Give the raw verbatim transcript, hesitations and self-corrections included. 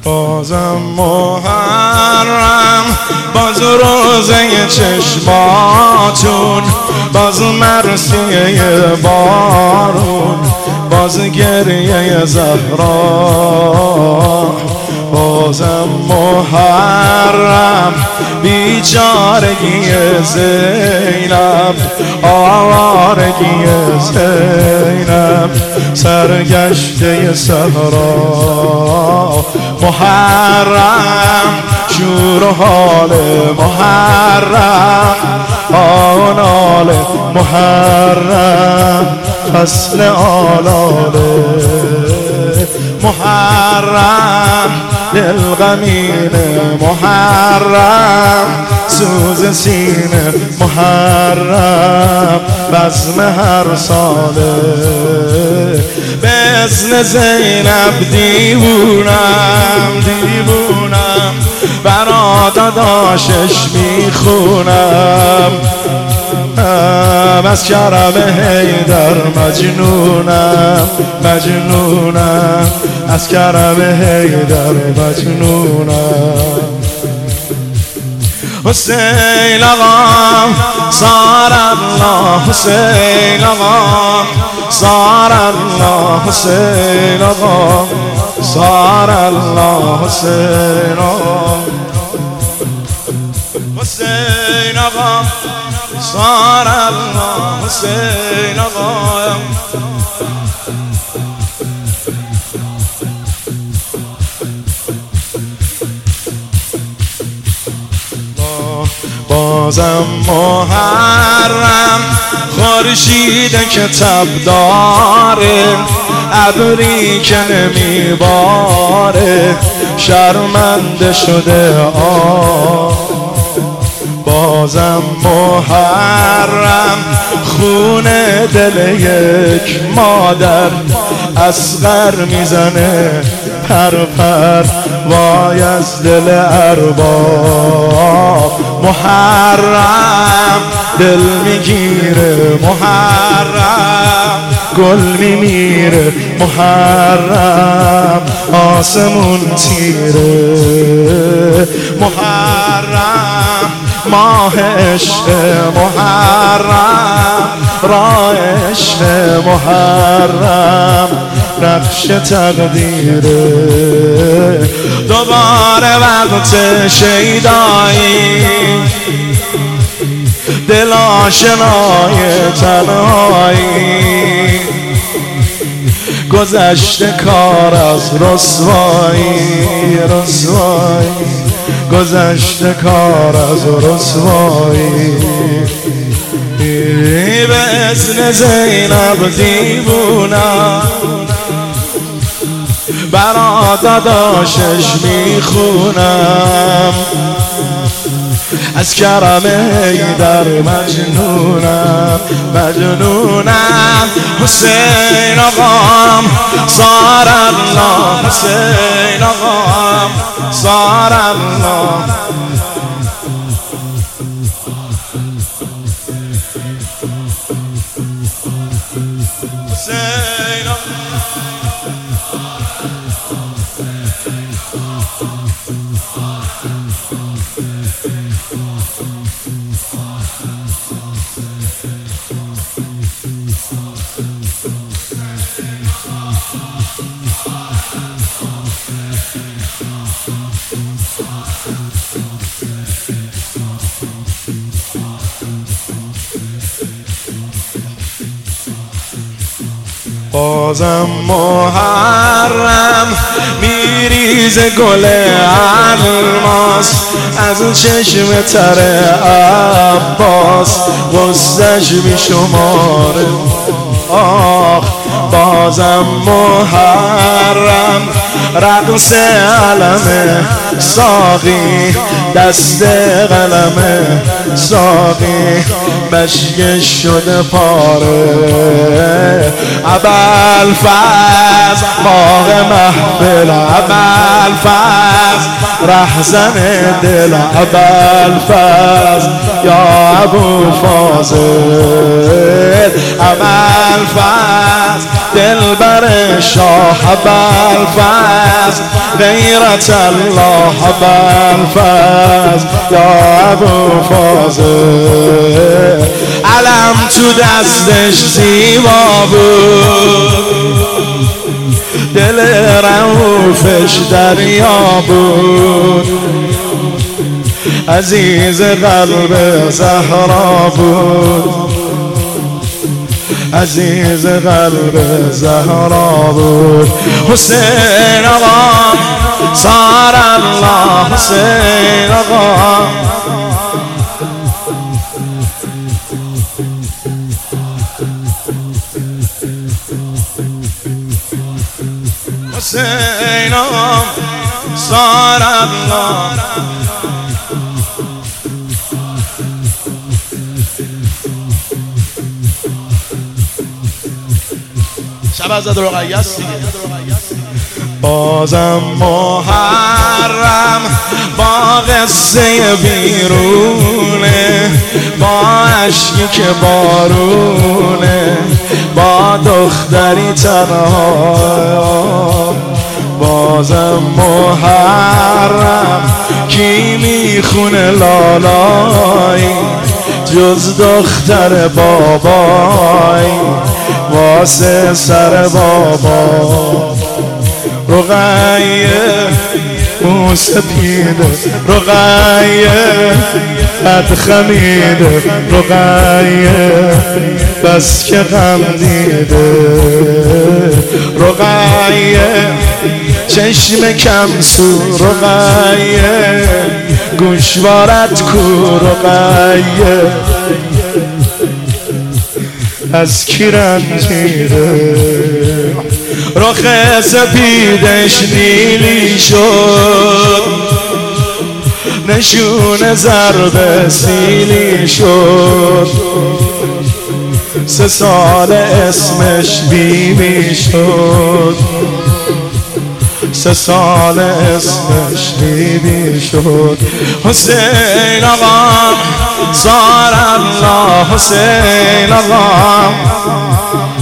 بازم محرم، باز روزه چشماتون، باز مرسیه بارون، باز گریه زهرا. بازم محرم، بیچارگی زینب، آوارگی زینب، سرگشته صحرا. محرم، شور و حال محرم، آنال محرم، فصل آلاله محرم، دل غمین محرم، سوز سینه محرم، بزم هر ساله. به اذن زینب دیوونم دیوونم، برا داداشش میخونم، از کرم حیدر مجنونم مجنونم، از کرم حیدر مجنونم. حسین آقا صار الله، حسین آقا صار الله، حسین آقا صار الله، حسین آقا حسین آقا صار الله، حسین آقا. بازم محرم، خورشید که تب داره، ابری که نمیباره، شرمنده شده آه. بازم محرم، خون دل یک مادر، اصغر میزنه پر پر، وای از دل ارباب. محرم، دل میگیره محرم، گل میمیره محرم، آسمون تیره محرم، ماه عشق محرم، راه عشق محرم، نقش تقدیره. دوباره وقت شیدایی، دل آشنای تنهایی، گذشته کار از رسوایی رسوایی، گذشته کار از رسوایی. به اذن زینب دیوونم، برا داداشش میخونم، از کرم حیدر مجنونم مجنونم. حسین آقام صار الله، حسین آقام صار الله. حسین بازم محرم، میریزه گل الماس از چشم تر عباس، غصه‌اش بیشماره آخ. بازم محرم، رقص علم ساقی، دست قلم ساقی، مشک شده پاره. ابوالفضل باغ محفل، ابوالفضل رهزن دل، ابوالفضل یا ابو فاضل، ابوالفضل دلبر شاه، ابوالفضل الفاز غیرت الله ابوالفضل یا ابوالفضل علم تو دستش زیبا بود دل رؤوفش دریا بود عزیز قلب زهرا بود عزیز قلب زهرا بود حسین آقا صار الله حسین آقا حسین آقا صار الله شب از رقیه است دیگه بازم محرم با قصه بیرونه با عشقی که بارونه با دختری تنها بازم محرم کی میخونه لالایی جز دختر بابایی واسه سر بابا رقیه موسپیده رقیه قد خمیده رقیه بس که غم دیده رقیه چشم کم سو رقیه گوشوارت کو رقیه از کی رنجیده رخ سپیدش نیلی شد نشون ضرب سیلی شد سه سال اسمش بیبی شد سه سال اسمش بیبی شد حسین آقا صار الله حسین آقا